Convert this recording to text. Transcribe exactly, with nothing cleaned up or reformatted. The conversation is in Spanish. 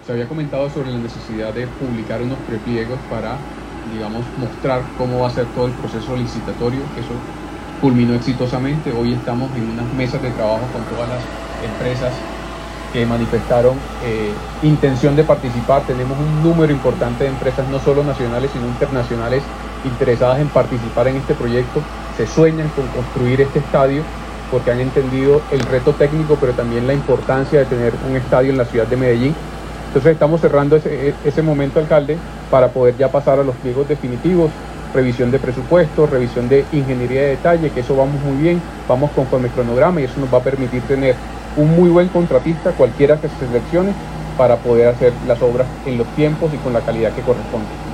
se había comentado sobre la necesidad de publicar unos prepliegos para, digamos, mostrar cómo va a ser todo el proceso licitatorio. Eso culminó exitosamente. Hoy estamos en unas mesas de trabajo con todas las empresas que manifestaron eh, intención de participar. Tenemos un número importante de empresas, no solo nacionales, sino internacionales, interesadas en participar en este proyecto. Se sueñan con construir este estadio porque han entendido el reto técnico, pero también la importancia de tener un estadio en la ciudad de Medellín. Entonces estamos cerrando ese, ese momento, alcalde, para poder ya pasar a los pliegos definitivos, revisión de presupuestos, revisión de ingeniería de detalle, que eso vamos muy bien, vamos conforme cronograma y eso nos va a permitir tener un muy buen contratista, cualquiera que se seleccione, para poder hacer las obras en los tiempos y con la calidad que corresponde.